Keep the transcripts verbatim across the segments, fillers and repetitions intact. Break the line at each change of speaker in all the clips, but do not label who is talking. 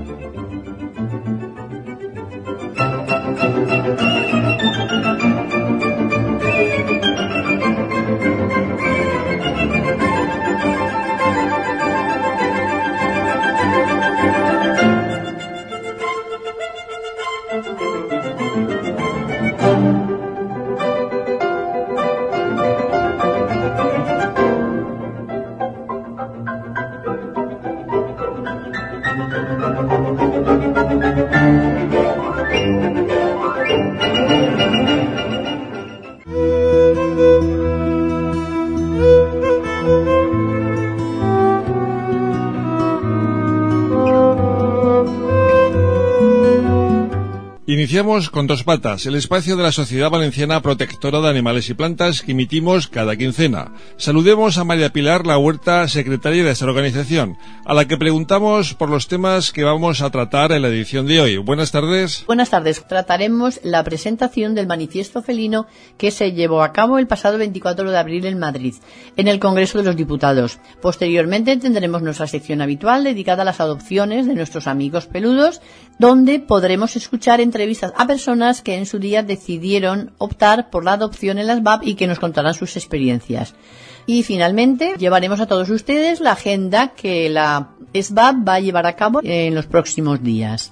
Iniciamos con Dos Patas, el espacio de la Sociedad Valenciana Protectora de Animales y Plantas que emitimos cada quincena. Saludemos a María Pilar La Huerta, secretaria de esta organización, a la que preguntamos por los temas que vamos a tratar en la edición de hoy. Buenas tardes.
Buenas tardes. Trataremos la presentación del Manifiesto Felino que se llevó a cabo el pasado veinticuatro de abril en Madrid, en el Congreso de los Diputados. Posteriormente tendremos nuestra sección habitual dedicada a las adopciones de nuestros amigos peludos, donde podremos escuchar entrevistas a personas que en su día decidieron optar por la adopción en las V A P y que nos contarán sus experiencias. Y finalmente llevaremos a todos ustedes la agenda que la S V A P va a llevar a cabo en los próximos días.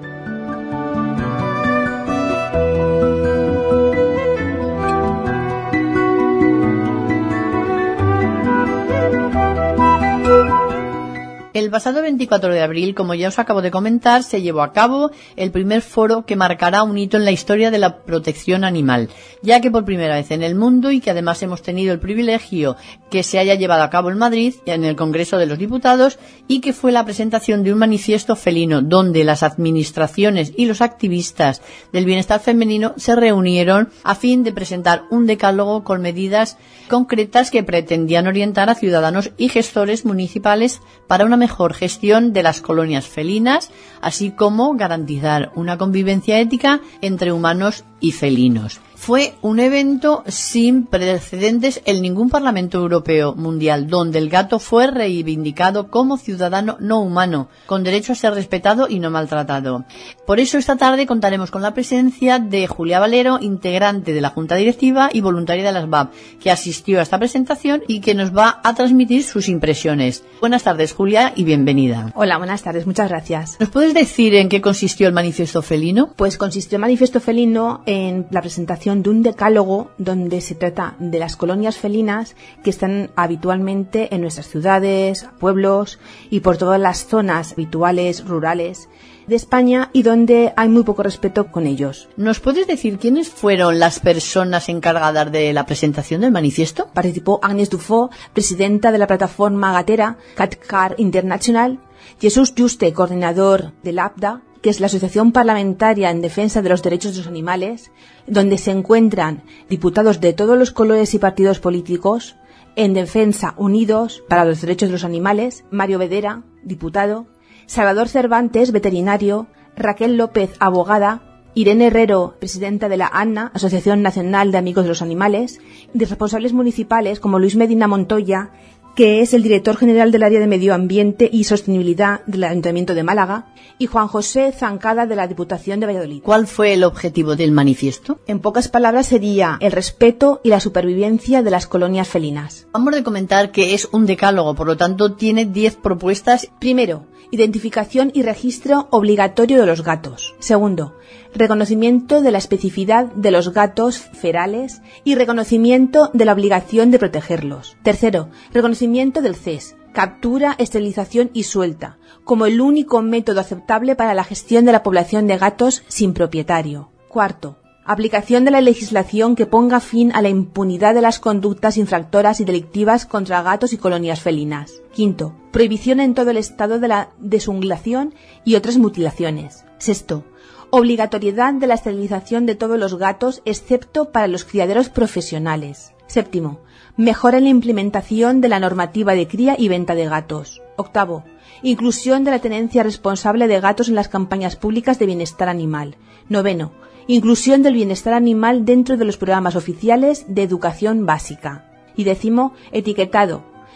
El pasado veinticuatro de abril, como ya os acabo de comentar, se llevó a cabo el primer foro que marcará un hito en la historia de la protección animal, ya que por primera vez en el mundo y que además hemos tenido el privilegio que se haya llevado a cabo en Madrid, en el Congreso de los Diputados, y que fue la presentación de un manifiesto felino, donde las administraciones y los activistas del bienestar femenino se reunieron a fin de presentar un decálogo con medidas concretas que pretendían orientar a ciudadanos y gestores municipales para una mejor gestión de las colonias felinas, así como garantizar una convivencia ética entre humanos y felinos. Fue un evento sin precedentes en ningún parlamento europeo mundial, donde el gato fue reivindicado como ciudadano no humano, con derecho a ser respetado y no maltratado. Por eso esta tarde contaremos con la presencia de Julia Valero, integrante de la Junta Directiva y voluntaria de las V A P, que asistió a esta presentación y que nos va a transmitir sus impresiones. Buenas tardes, Julia, y bienvenida.
Hola, buenas tardes, muchas gracias.
¿Nos puedes decir en qué consistió el Manifiesto Felino?
Pues consistió el Manifiesto Felino en la presentación de un decálogo donde se trata de las colonias felinas que están habitualmente en nuestras ciudades, pueblos y por todas las zonas habituales, rurales de España, y donde hay muy poco respeto con ellos.
¿Nos puedes decir quiénes fueron las personas encargadas de la presentación del manifiesto?
Participó Agnès Dufaux, presidenta de la plataforma gatera CatCat International, Jesús Juste, coordinador del A P D A, que es la Asociación Parlamentaria en Defensa de los Derechos de los Animales, donde se encuentran diputados de todos los colores y partidos políticos, en Defensa Unidos para los Derechos de los Animales, Mario Bedera, diputado, Salvador Cervantes, veterinario, Raquel López, abogada, Irene Herrero, presidenta de la ANNA, Asociación Nacional de Amigos de los Animales, de responsables municipales como Luis Medina Montoya, que es el director general del área de Medio Ambiente y Sostenibilidad del Ayuntamiento de Málaga, y Juan José Zancada, de la Diputación de Valladolid.
¿Cuál fue el objetivo del manifiesto?
En pocas palabras sería el respeto y la supervivencia de las colonias felinas.
Vamos a comentar que es un decálogo, por lo tanto tiene diez propuestas.
Primero, identificación y registro obligatorio de los gatos. Segundo, reconocimiento de la especificidad de los gatos ferales y reconocimiento de la obligación de protegerlos. Tercero, reconocimiento del C E S, captura, esterilización y suelta, como el único método aceptable para la gestión de la población de gatos sin propietario. Cuarto, aplicación de la legislación que ponga fin a la impunidad de las conductas infractoras y delictivas contra gatos y colonias felinas. Quinto, prohibición en todo el estado de la desunglación y otras mutilaciones. Sexto, obligatoriedad de la esterilización de todos los gatos excepto para los criaderos profesionales. Séptimo, mejora en la implementación de la normativa de cría y venta de gatos. Octavo, inclusión de la tenencia responsable de gatos en las campañas públicas de bienestar animal. Noveno, inclusión del bienestar animal dentro de los programas oficiales de educación básica. Y décimo, etiquetado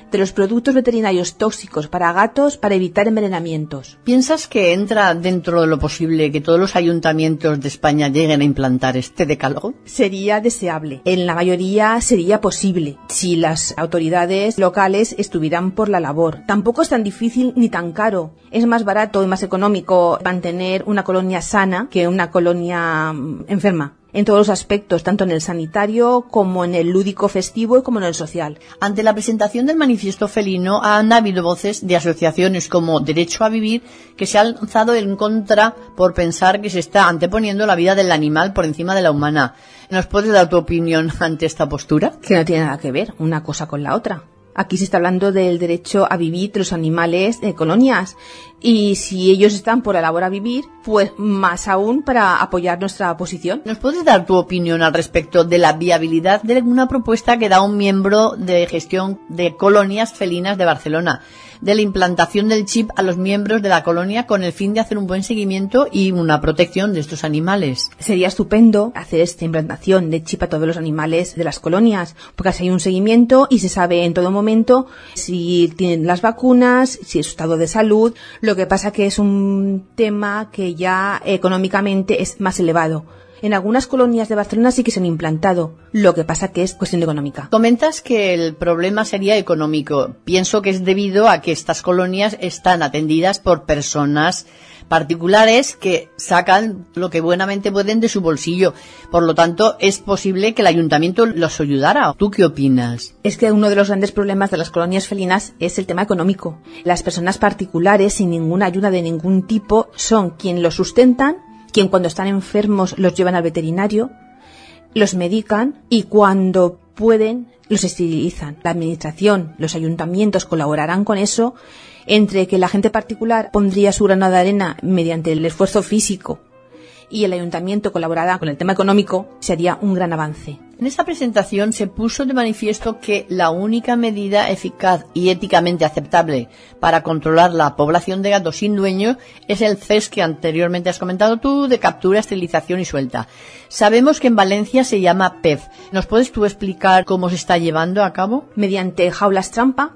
de los productos veterinarios tóxicos para gatos para evitar envenenamientos.
¿Piensas que entra dentro de lo posible que todos los ayuntamientos de España lleguen a implantar este decálogo?
Sería deseable. En la mayoría sería posible si las autoridades locales estuvieran por la labor. Tampoco es tan difícil ni tan caro. Es más barato y más económico mantener una colonia sana que una colonia enferma. En todos los aspectos, tanto en el sanitario como en el lúdico festivo y como en el social.
Ante la presentación del manifiesto felino han habido voces de asociaciones como Derecho a Vivir que se han lanzado en contra por pensar que se está anteponiendo la vida del animal por encima de la humana. ¿Nos puedes dar tu opinión ante esta postura?
Que no tiene nada que ver una cosa con la otra. Aquí se está hablando del derecho a vivir de los animales de colonias y si ellos están por la labor a vivir, pues más aún para apoyar nuestra posición.
¿Nos puedes dar tu opinión al respecto de la viabilidad de una propuesta que da un miembro de gestión de colonias felinas de Barcelona, de la implantación del chip a los miembros de la colonia con el fin de hacer un buen seguimiento y una protección de estos animales?
Sería estupendo hacer esta implantación de chip a todos los animales de las colonias, porque así hay un seguimiento y se sabe en todo momento si tienen las vacunas, si es su estado de salud. Lo que pasa que es un tema que ya económicamente es más elevado. En algunas colonias de Barcelona sí que se han implantado, lo que pasa que es cuestión económica.
Comentas que el problema sería económico. Pienso que es debido a que estas colonias están atendidas por personas particulares que sacan lo que buenamente pueden de su bolsillo. Por lo tanto, es posible que el ayuntamiento los ayudara. ¿Tú qué opinas?
Es que uno de los grandes problemas de las colonias felinas es el tema económico. Las personas particulares, sin ninguna ayuda de ningún tipo, son quien los sustentan, quien cuando están enfermos los llevan al veterinario, los medican y cuando pueden los esterilizan. La administración, los ayuntamientos colaborarán con eso, entre que la gente particular pondría su grano de arena mediante el esfuerzo físico y el ayuntamiento colaborará con el tema económico, sería un gran avance.
En esta presentación se puso de manifiesto que la única medida eficaz y éticamente aceptable para controlar la población de gatos sin dueño es el C E S que anteriormente has comentado tú, de captura, esterilización y suelta. Sabemos que en Valencia se llama P E F. ¿Nos puedes tú explicar cómo se está llevando a cabo?
Mediante jaulas trampa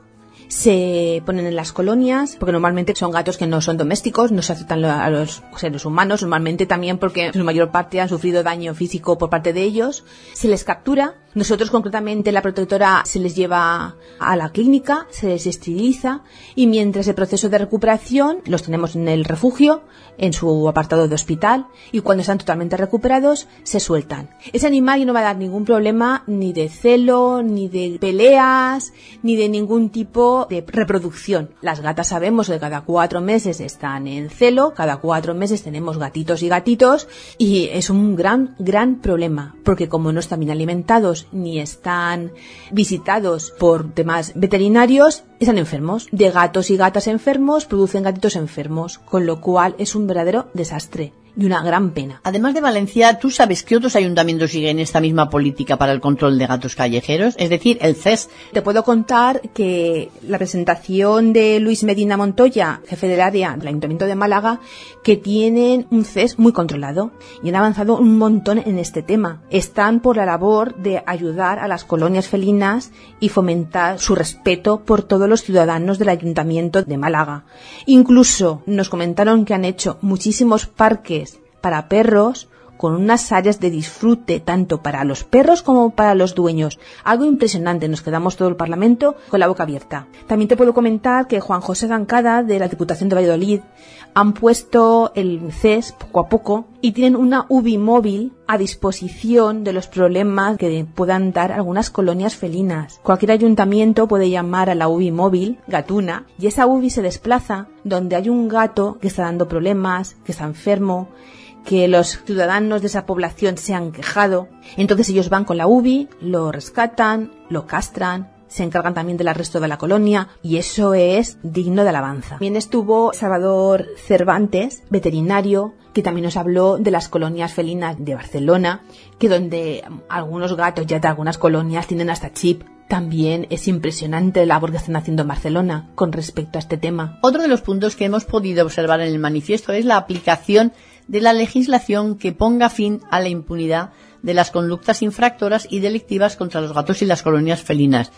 se ponen en las colonias, porque normalmente son gatos que no son domésticos, no se aceptan a los seres humanos, normalmente también porque en su mayor parte han sufrido daño físico por parte de ellos. Se les captura, nosotros concretamente la protectora se les lleva a la clínica, se les esteriliza y mientras el proceso de recuperación los tenemos en el refugio, en su apartado de hospital y cuando están totalmente recuperados se sueltan. Ese animal no va a dar ningún problema ni de celo, ni de peleas, ni de ningún tipo de reproducción. Las gatas sabemos que cada cuatro meses están en celo, cada cuatro meses tenemos gatitos y gatitos y es un gran, gran problema porque como no están bien alimentados ni están visitados por demás veterinarios, están enfermos. De gatos y gatas enfermos producen gatitos enfermos, con lo cual es un verdadero desastre y una gran pena.
Además de Valencia, ¿tú sabes qué otros ayuntamientos siguen esta misma política para el control de gatos callejeros? Es decir, el C E S.
Te puedo contar que la presentación de Luis Medina Montoya, jefe del área del Ayuntamiento de Málaga, que tienen un C E S muy controlado y han avanzado un montón en este tema. Están por la labor de ayudar a las colonias felinas y fomentar su respeto por todos los ciudadanos del Ayuntamiento de Málaga. Incluso nos comentaron que han hecho muchísimos parques para perros con unas áreas de disfrute tanto para los perros como para los dueños. Algo impresionante, nos quedamos todo el Parlamento con la boca abierta. También te puedo comentar que Juan José Dancada de la Diputación de Valladolid han puesto el C E S poco a poco y tienen una U B I móvil a disposición de los problemas que puedan dar algunas colonias felinas. Cualquier ayuntamiento puede llamar a la U B I móvil, Gatuna, y esa U B I se desplaza donde hay un gato que está dando problemas, que está enfermo, que los ciudadanos de esa población se han quejado. Entonces ellos van con la U B I, lo rescatan, lo castran, se encargan también del arresto de la colonia y eso es digno de alabanza. También estuvo Salvador Cervantes, veterinario, que también nos habló de las colonias felinas de Barcelona, que donde algunos gatos ya de algunas colonias tienen hasta chip. También es impresionante la labor que están haciendo en Barcelona con respecto a este tema.
Otro de los puntos que hemos podido observar en el manifiesto es la aplicación de la legislación que ponga fin a la impunidad de las conductas infractoras y delictivas contra los gatos y las colonias felinas.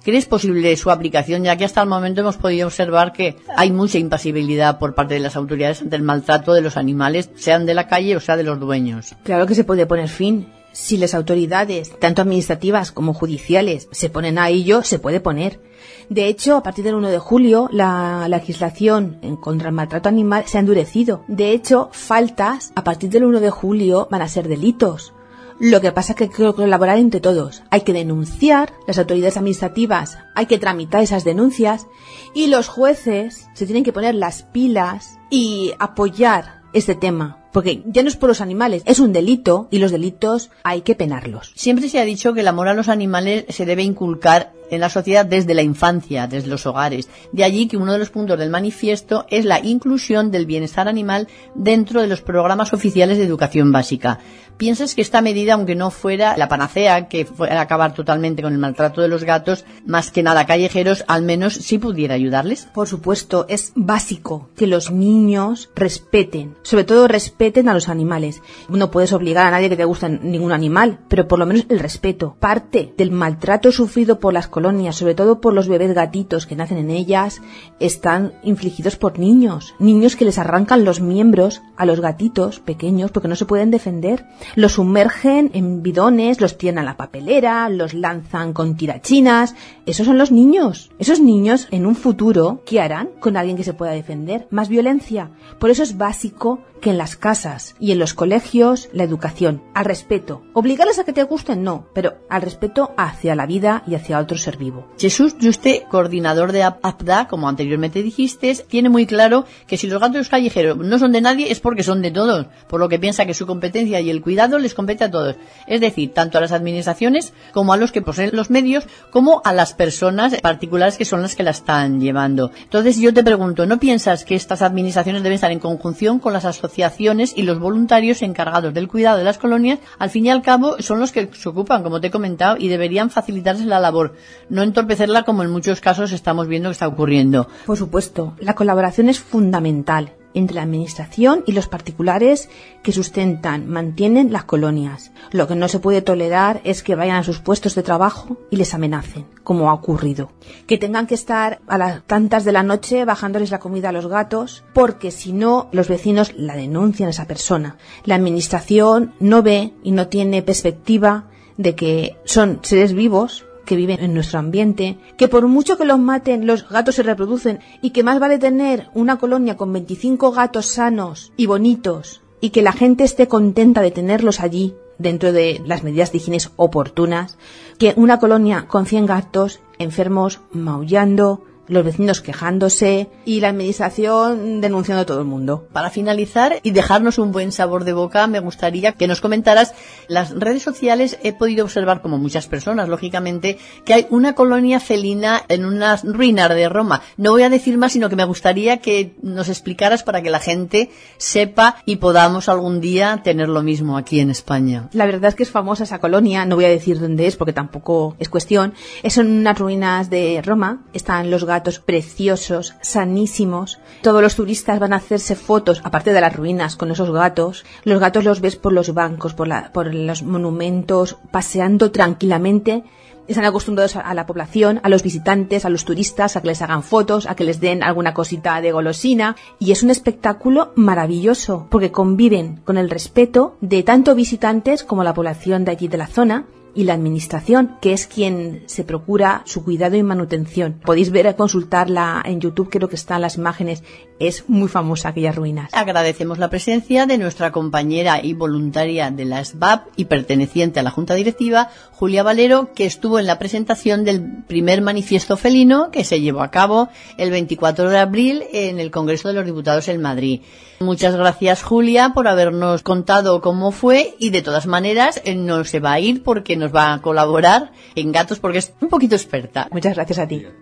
¿Crees posible su aplicación, ya que hasta el momento hemos podido observar que hay mucha impasibilidad por parte de las autoridades ante el maltrato de los animales, sean de la calle o sea de los dueños?
Claro que se puede poner fin. Si las autoridades, tanto administrativas como judiciales, se ponen a ello, se puede poner. De hecho, a partir del uno de julio, la legislación en contra el maltrato animal se ha endurecido. De hecho, faltas a partir del uno de julio van a ser delitos. Lo que pasa es que hay que colaborar entre todos. Hay que denunciar, las autoridades administrativas, hay que tramitar esas denuncias y los jueces se tienen que poner las pilas y apoyar este tema. Porque ya no es por los animales, es un delito y los delitos hay que penarlos.
Siempre se ha dicho que el amor a los animales se debe inculcar en la sociedad desde la infancia, desde los hogares. De allí que uno de los puntos del manifiesto es la inclusión del bienestar animal dentro de los programas oficiales de educación básica. ¿Piensas que esta medida, aunque no fuera la panacea, que fuera a acabar totalmente con el maltrato de los gatos, más que nada callejeros, al menos sí pudiera ayudarles?
Por supuesto, es básico que los niños respeten, sobre todo respeten a los animales. No puedes obligar a nadie que te guste ningún animal, pero por lo menos el respeto. Parte del maltrato sufrido por las colonias, sobre todo por los bebés gatitos que nacen en ellas, están infligidos por niños. Niños que les arrancan los miembros a los gatitos pequeños porque no se pueden defender. Los sumergen en bidones, los tiran a la papelera, los lanzan con tirachinas. Esos son los niños. Esos niños, en un futuro, ¿qué harán con alguien que se pueda defender? Más violencia. Por eso es básico que en las casas y en los colegios la educación, al respeto. Obligarles a que te gusten, no, pero al respeto hacia la vida y hacia otro ser vivo.
Jesús Juste, coordinador de APDA, como anteriormente dijiste, tiene muy claro que si los gatos callejeros no son de nadie es porque son de todos, por lo que piensa que su competencia y el cuidado les compete a todos. Es decir, tanto a las administraciones como a los que poseen los medios, como a las personas particulares que son las que la están llevando. Entonces yo te pregunto, ¿no piensas que estas administraciones deben estar en conjunción con las asociaciones y los voluntarios encargados del cuidado de las colonias? Al fin y al cabo son los que se ocupan, como te he comentado, y deberían facilitarse la labor, no entorpecerla como en muchos casos estamos viendo que está ocurriendo.
Por supuesto, la colaboración es fundamental entre la administración y los particulares que sustentan, mantienen las colonias. Lo que no se puede tolerar es que vayan a sus puestos de trabajo y les amenacen, como ha ocurrido. Que tengan que estar a las tantas de la noche bajándoles la comida a los gatos, porque si no, los vecinos la denuncian a esa persona. La administración no ve y no tiene perspectiva de que son seres vivos que viven en nuestro ambiente, que por mucho que los maten, los gatos se reproducen y que más vale tener una colonia con veinticinco gatos sanos y bonitos y que la gente esté contenta de tenerlos allí dentro de las medidas de higiene oportunas, que una colonia con cien gatos enfermos maullando, los vecinos quejándose y la administración denunciando a todo el mundo.
Para finalizar y dejarnos un buen sabor de boca, me gustaría que nos comentaras las redes sociales. He podido observar, como muchas personas, lógicamente, que hay una colonia felina en unas ruinas de Roma. No voy a decir más, sino que me gustaría que nos explicaras para que la gente sepa y podamos algún día tener lo mismo aquí en España.
La verdad es que es famosa esa colonia, no voy a decir dónde es porque tampoco es cuestión. Es en unas ruinas de Roma, están los gatos preciosos, sanísimos. Todos los turistas van a hacerse fotos, aparte de las ruinas, con esos gatos. Los gatos los ves por los bancos, por, la, por los monumentos, paseando tranquilamente. Están acostumbrados a la población, a los visitantes, a los turistas, a que les hagan fotos, a que les den alguna cosita de golosina. Y es un espectáculo maravilloso, porque conviven con el respeto de tanto visitantes como la población de allí de la zona, y la administración, que es quien se procura su cuidado y manutención. Podéis ver, consultarla en YouTube, creo que están las imágenes. Es muy famosa aquellas ruinas.
Agradecemos la presencia de nuestra compañera y voluntaria de la S B A P y perteneciente a la Junta Directiva, Julia Valero, que estuvo en la presentación del primer manifiesto felino que se llevó a cabo el veinticuatro de abril en el Congreso de los Diputados en Madrid. Muchas gracias, Julia, por habernos contado cómo fue, y de todas maneras no se va a ir porque nos va a colaborar en gatos porque es un poquito experta.
Muchas gracias a ti.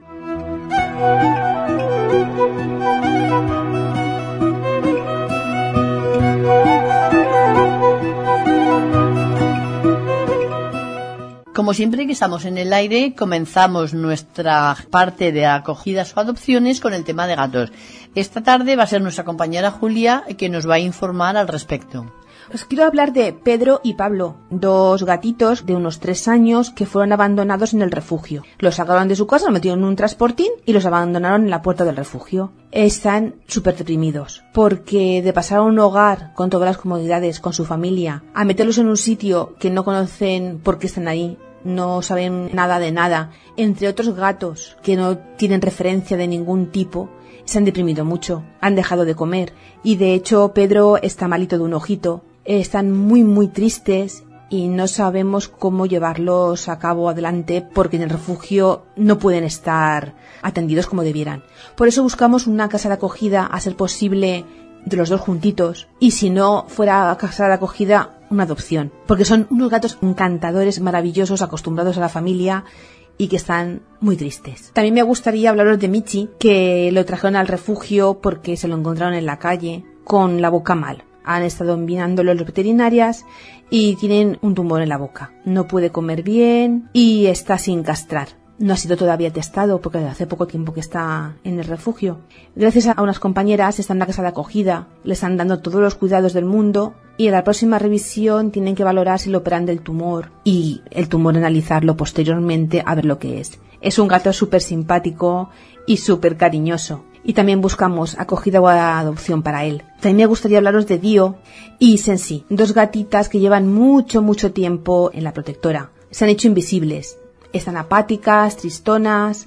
Como siempre que estamos en el aire, comenzamos nuestra parte de acogidas o adopciones con el tema de gatos. Esta tarde va a ser nuestra compañera Julia que nos va a informar al respecto.
Os quiero hablar de Pedro y Pablo, dos gatitos de unos tres años que fueron abandonados en el refugio. Los sacaron de su casa, los metieron en un transportín y los abandonaron en la puerta del refugio. Están súper deprimidos, porque de pasar a un hogar con todas las comodidades, con su familia, a meterlos en un sitio que no conocen por qué están ahí, no saben nada de nada, entre otros gatos que no tienen referencia de ningún tipo, se han deprimido mucho, han dejado de comer y de hecho Pedro está malito de un ojito. Están muy muy tristes y no sabemos cómo llevarlos a cabo adelante porque en el refugio no pueden estar atendidos como debieran. Por eso buscamos una casa de acogida, a ser posible de los dos juntitos, y si no fuera casa de acogida, una adopción, porque son unos gatos encantadores, maravillosos, acostumbrados a la familia y que están muy tristes. También me gustaría hablaros de Michi, que lo trajeron al refugio porque se lo encontraron en la calle con la boca mal. Han estado mirándolo las veterinarias y tienen un tumor en la boca. No puede comer bien y está sin castrar. No ha sido todavía testado porque hace poco tiempo que está en el refugio. Gracias a unas compañeras está en la casa de acogida, le están dando todos los cuidados del mundo y en la próxima revisión tienen que valorar si lo operan del tumor y el tumor analizarlo posteriormente a ver lo que es. Es un gato súper simpático y súper cariñoso. Y también buscamos acogida o adopción para él. También me gustaría hablaros de Dio y Sensi, dos gatitas que llevan mucho, mucho tiempo en la protectora. Se han hecho invisibles, están apáticas, tristonas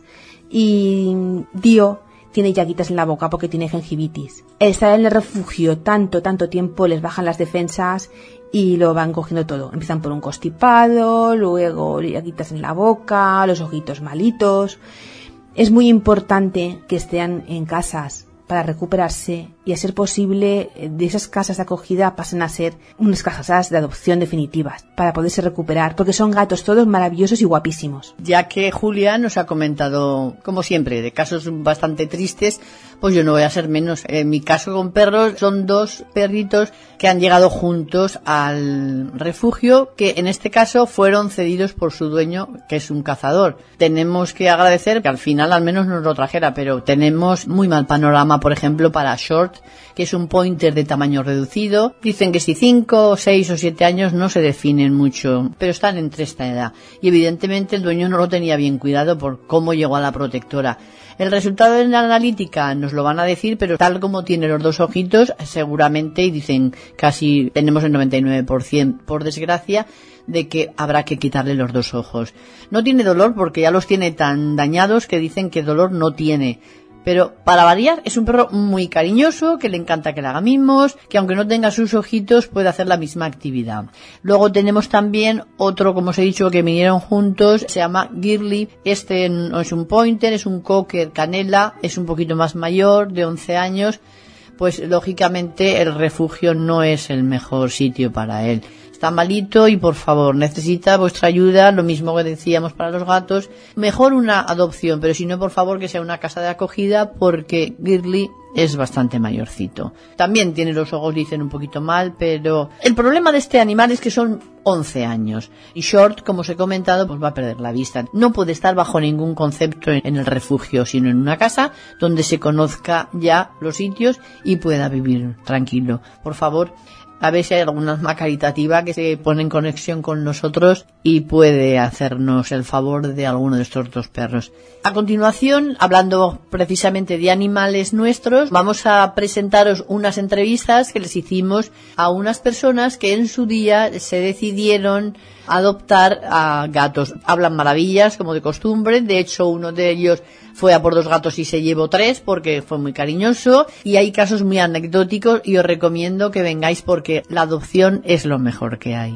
y Dio tiene llaguitas en la boca porque tiene gingivitis. El estar en el refugio tanto, tanto tiempo les bajan las defensas y lo van cogiendo todo. Empiezan por un constipado, luego llaguitas en la boca, los ojitos malitos. Es muy importante que estén en casas para recuperarse y, a ser posible, de esas casas de acogida pasen a ser unas casas de adopción definitivas para poderse recuperar, porque son gatos todos maravillosos y guapísimos.
Ya que Julia nos ha comentado, como siempre, de casos bastante tristes, pues yo no voy a ser menos. En mi caso con perros son dos perritos que han llegado juntos al refugio, que en este caso fueron cedidos por su dueño, que es un cazador. Tenemos que agradecer que al final al menos nos lo trajera, pero tenemos muy mal panorama, por ejemplo, para Short, que es un pointer de tamaño reducido. Dicen que si cinco, seis o siete años no se definen mucho, pero están entre esta edad. Y evidentemente el dueño no lo tenía bien cuidado por cómo llegó a la protectora. El resultado en la analítica nos lo van a decir, pero tal como tiene los dos ojitos, seguramente, y dicen casi tenemos el noventa y nueve por ciento, por desgracia, de que habrá que quitarle los dos ojos. No tiene dolor porque ya los tiene tan dañados que dicen que dolor no tiene. Pero para variar es un perro muy cariñoso, que le encanta que le haga mimos, que aunque no tenga sus ojitos puede hacer la misma actividad. Luego tenemos también otro, como os he dicho, que vinieron juntos, se llama Girly. Este no es un pointer, es un cocker canela, es un poquito más mayor, de once años. Pues lógicamente el refugio no es el mejor sitio para él. Está malito y por favor necesita vuestra ayuda, lo mismo que decíamos para los gatos. Mejor una adopción, pero si no, por favor que sea una casa de acogida, porque Girly es bastante mayorcito. También tiene los ojos, dicen, un poquito mal, pero el problema de este animal es que son once años. Y Short, como os he comentado, pues va a perder la vista. No puede estar bajo ningún concepto en el refugio, sino en una casa donde se conozca ya los sitios y pueda vivir tranquilo. Por favor, a ver si hay alguna alma caritativa que se pone en conexión con nosotros y puede hacernos el favor de alguno de estos dos perros. A continuación, hablando precisamente de animales nuestros, vamos a presentaros unas entrevistas que les hicimos a unas personas que en su día se decidieron adoptar a gatos. Hablan maravillas, como de costumbre. De hecho, uno de ellos fue a por dos gatos y se llevó tres porque fue muy cariñoso. Y hay casos muy anecdóticos y os recomiendo que vengáis porque la adopción es lo mejor que hay.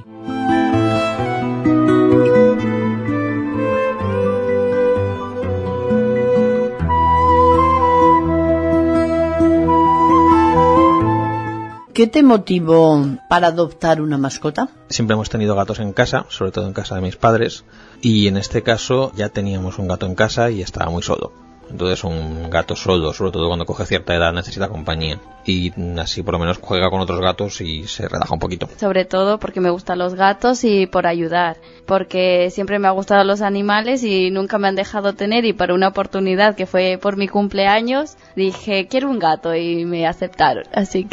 ¿Qué te motivó para adoptar una mascota?
Siempre hemos tenido gatos en casa, sobre todo en casa de mis padres, y en este caso ya teníamos un gato en casa y estaba muy solo. Entonces un gato solo, sobre todo cuando coge cierta edad, necesita compañía. Y así por lo menos juega con otros gatos y se relaja un poquito.
Sobre todo porque me gustan los gatos y por ayudar. Porque siempre me han gustado los animales y nunca me han dejado tener. Y para una oportunidad que fue por mi cumpleaños, dije, quiero un gato y me aceptaron. Así que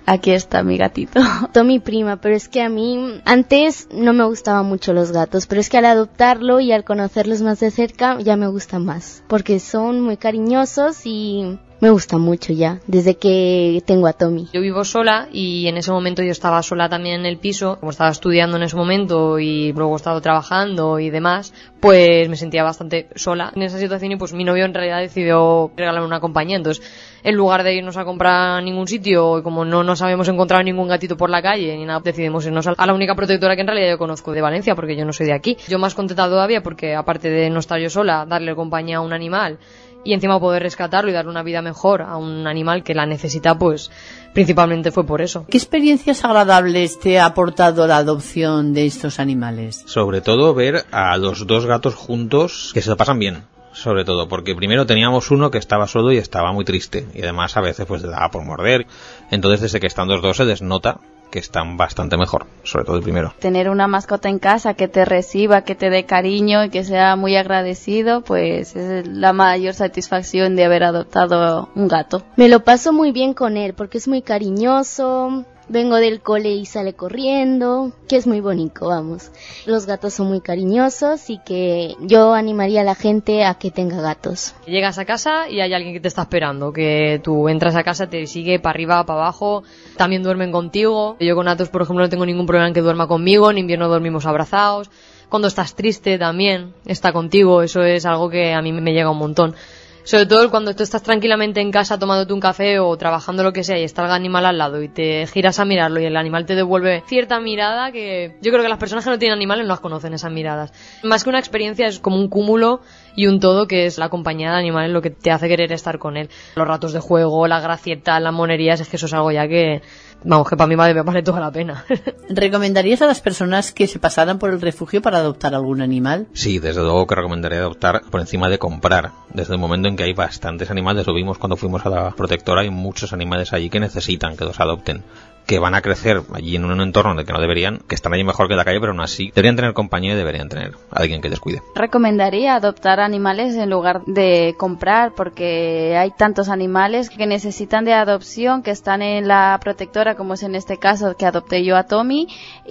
aquí está mi gatito.
Tommy prima, pero es que a mí antes no me gustaban mucho los gatos, pero es que al adoptarlo y al conocerlos más de cerca ya me gustan más, porque son muy cariñosos y me gusta mucho ya, desde que tengo a Tommy.
Yo vivo sola y en ese momento yo estaba sola también en el piso, como estaba estudiando en ese momento y luego he estado trabajando y demás, pues me sentía bastante sola en esa situación y pues mi novio en realidad decidió regalarme una compañía. Entonces, en lugar de irnos a comprar a ningún sitio y como no nos habíamos encontrado ningún gatito por la calle ni nada, decidimos irnos a la única protectora que en realidad yo conozco de Valencia, porque yo no soy de aquí. Yo más contenta todavía porque aparte de no estar yo sola, darle compañía a un animal y encima poder rescatarlo y darle una vida mejor a un animal que la necesita, pues principalmente fue por eso.
¿Qué experiencias agradables te ha aportado la adopción de estos animales?
Sobre todo ver a los dos gatos juntos que se lo pasan bien. Sobre todo, porque primero teníamos uno que estaba solo y estaba muy triste. Y además a veces pues le daba por morder. Entonces desde que están los dos se desnota que están bastante mejor, sobre todo el primero.
Tener una mascota en casa que te reciba, que te dé cariño y que sea muy agradecido, pues es la mayor satisfacción de haber adoptado un gato.
Me lo paso muy bien con él porque es muy cariñoso. Vengo del cole y sale corriendo, que es muy bonito, vamos. Los gatos son muy cariñosos y que yo animaría a la gente a que tenga gatos.
Llegas a casa y hay alguien que te está esperando, que tú entras a casa, te sigue para arriba, para abajo, también duermen contigo. Yo con Atos, por ejemplo, no tengo ningún problema en que duerma conmigo, en invierno dormimos abrazados. Cuando estás triste también está contigo, eso es algo que a mí me llega un montón. Sobre todo cuando tú estás tranquilamente en casa tomándote un café o trabajando lo que sea y está el animal al lado y te giras a mirarlo y el animal te devuelve cierta mirada que yo creo que las personas que no tienen animales no las conocen, esas miradas. Más que una experiencia es como un cúmulo y un todo que es la compañía de animales lo que te hace querer estar con él. Los ratos de juego, la gracieta, las monerías, es que eso es algo ya que, vamos, que para mí vale, vale toda la pena.
¿Recomendarías a las personas que se pasaran por el refugio para adoptar algún animal?
Sí, desde luego que recomendaría adoptar por encima de comprar. Desde el momento en que hay bastantes animales, lo vimos cuando fuimos a la protectora, hay muchos animales allí que necesitan que los adopten, que van a crecer allí en un entorno en el que no deberían, que están allí mejor que en la calle, pero aún así deberían tener compañía y deberían tener a alguien que les cuide.
Recomendaría adoptar animales en lugar de comprar, porque hay tantos animales que necesitan de adopción, que están en la protectora, como es en este caso que adopté yo a Tommy,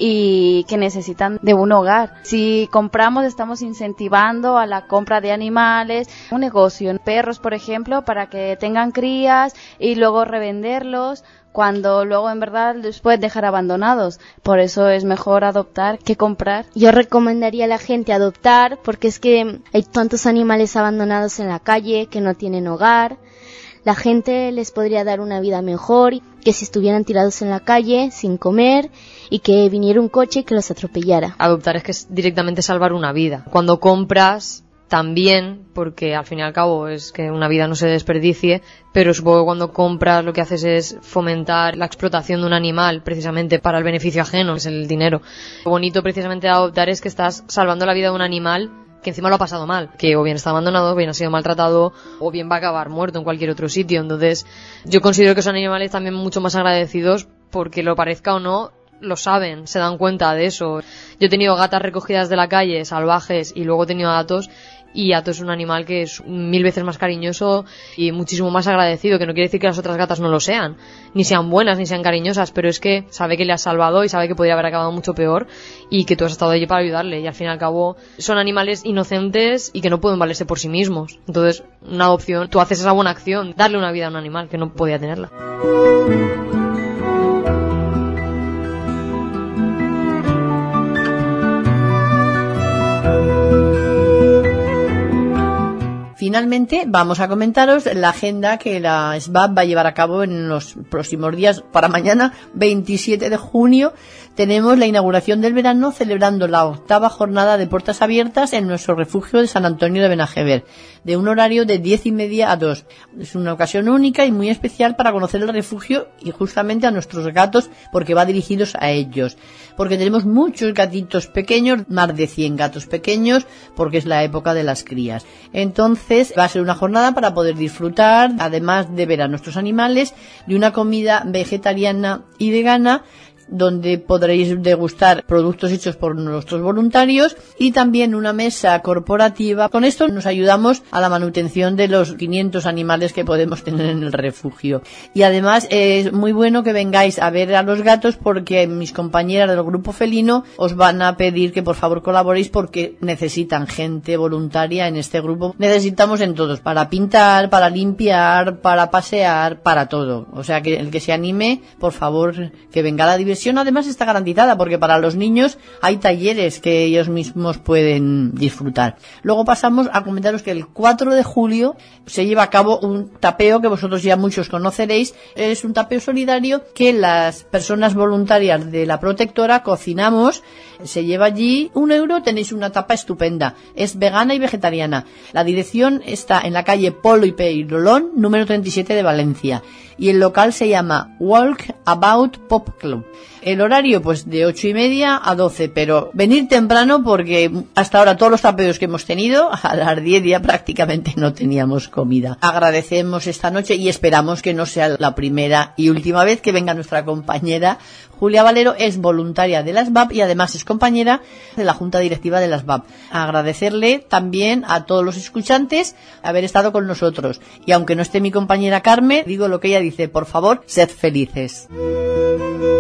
y que necesitan de un hogar. Si compramos, estamos incentivando a la compra de animales, un negocio en perros, por ejemplo, para que tengan crías y luego revenderlos, cuando luego en verdad los puedes dejar abandonados. Por eso es mejor adoptar que comprar.
Yo recomendaría a la gente adoptar porque es que hay tantos animales abandonados en la calle que no tienen hogar. La gente les podría dar una vida mejor que si estuvieran tirados en la calle sin comer y que viniera un coche que los atropellara.
Adoptar es que es directamente salvar una vida. Cuando compras también, porque al fin y al cabo es que una vida no se desperdicie, pero supongo que cuando compras lo que haces es fomentar la explotación de un animal precisamente para el beneficio ajeno, que es el dinero. Lo bonito precisamente de adoptar es que estás salvando la vida de un animal que encima lo ha pasado mal, que o bien está abandonado, o bien ha sido maltratado, o bien va a acabar muerto en cualquier otro sitio. Entonces yo considero que son animales también mucho más agradecidos, porque lo parezca o no, lo saben, se dan cuenta de eso. Yo he tenido gatas recogidas de la calle, salvajes, y luego he tenido gatos, y Atos es un animal que es mil veces más cariñoso y muchísimo más agradecido, que no quiere decir que las otras gatas no lo sean, ni sean buenas, ni sean cariñosas, pero es que sabe que le has salvado y sabe que podría haber acabado mucho peor y que tú has estado allí para ayudarle, y al fin y al cabo son animales inocentes y que no pueden valerse por sí mismos. Entonces, una adopción, tú haces esa buena acción, darle una vida a un animal que no podía tenerla.
Finalmente, vamos a comentaros la agenda que la S B A P va a llevar a cabo en los próximos días. Para mañana, veintisiete de junio, tenemos la inauguración del verano, celebrando la octava jornada de puertas abiertas en nuestro refugio de San Antonio de Benajever, de un horario de diez y media a dos. Es una ocasión única y muy especial para conocer el refugio y justamente a nuestros gatos, porque va dirigidos a ellos. Porque tenemos muchos gatitos pequeños, más de cien gatos pequeños, porque es la época de las crías. Entonces, va a ser una jornada para poder disfrutar, además de ver a nuestros animales, de una comida vegetariana y vegana donde podréis degustar productos hechos por nuestros voluntarios, y también una mesa corporativa. Con esto nos ayudamos a la manutención de los quinientos animales que podemos tener en el refugio. Y además es muy bueno que vengáis a ver a los gatos, porque mis compañeras del grupo felino os van a pedir que por favor colaboréis, porque necesitan gente voluntaria en este grupo. Necesitamos en todos, para pintar, para limpiar, para pasear, para todo. O sea que el que se anime, por favor, que venga. La diversión además está garantizada, porque para los niños hay talleres que ellos mismos pueden disfrutar. Luego pasamos a comentaros que el cuatro de julio se lleva a cabo un tapeo que vosotros ya muchos conoceréis. Es un tapeo solidario que las personas voluntarias de la protectora cocinamos. Se lleva allí un euro, tenéis una tapa estupenda. Es vegana y vegetariana. La dirección está en la calle Polo y Peirolón, número treinta y siete de Valencia. Y el local se llama Walk About Pop Club. El horario, pues de ocho y media a doce, pero venir temprano, porque hasta ahora todos los tapeos que hemos tenido, a las diez ya prácticamente no teníamos comida. Agradecemos esta noche y esperamos que no sea la primera y última vez que venga nuestra compañera Julia Valero. Es voluntaria de las V A P y además es compañera de la Junta Directiva de las V A P. Agradecerle también a todos los escuchantes haber estado con nosotros. Y aunque no esté mi compañera Carmen, digo lo que ella dice: por favor, sed felices.